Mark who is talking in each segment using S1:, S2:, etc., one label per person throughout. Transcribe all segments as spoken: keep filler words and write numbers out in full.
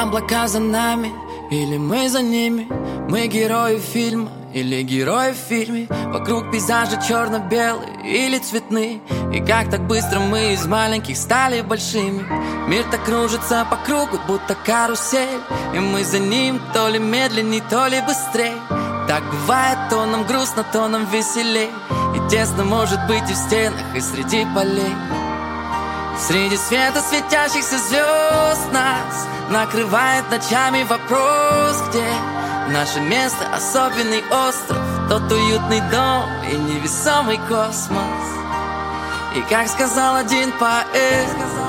S1: Облака за нами, или мы за ними? Мы герои фильма, или герои в фильме? Вокруг пейзажи черно-белые или цветные. И как так быстро мы из маленьких стали большими. Мир так кружится по кругу, будто карусель. И мы за ним то ли медленней, то ли быстрей. Так бывает, то нам грустно, то нам веселей. И тесно может быть и в стенах, и среди полей. Среди света светящихся звезд нас накрывает ночами вопрос, где наше место, особенный остров, тот уютный дом и невесомый космос. И как сказал один поэт,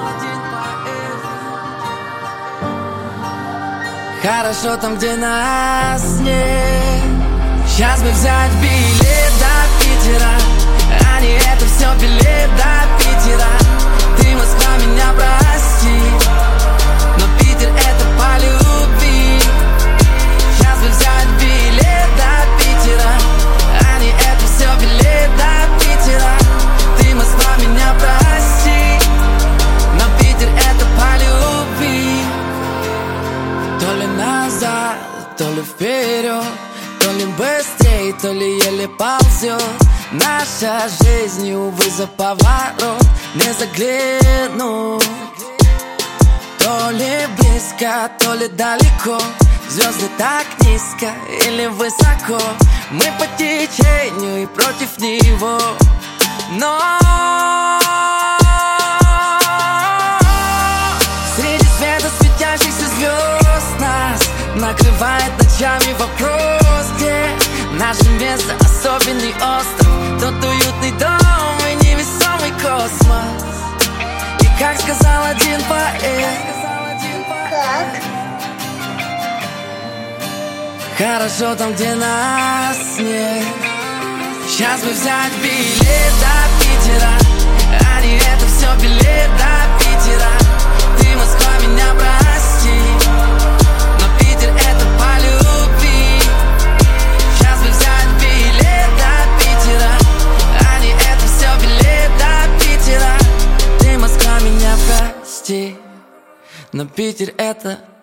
S1: хорошо там, где нас нет. Сейчас бы взять билет до Питера, а не это все билет до Питера. Ты, Москва, меня прости, но Питер это по любви. Сейчас бы взять билет до Питера, а не это все билет до Питера. Ты, Москва, меня прости, но Питер это по любви. То ли назад, то ли вперед, то ли быстрее, то ли еле ползет. Наша жизнь, увы, за поворот не заглянуть. То ли близко, то ли далеко. Звезды так низко или высоко. Мы по течению и против него. Но среди света светящихся звезд нас накрывает ночами вопрос, где наше место, особенный остров, тот уютный дом и невесомый космос. И как сказал один поэт,
S2: Как?
S1: хорошо там, где нас нет. Сейчас бы взять билет до Питера, а не это все билет до Питера. Ты, Москва, меня прости, но Питер это по любви. Сейчас бы взять билет до Питера, а не это все билет до Питера. Ты, Москва, меня прости, но Питер это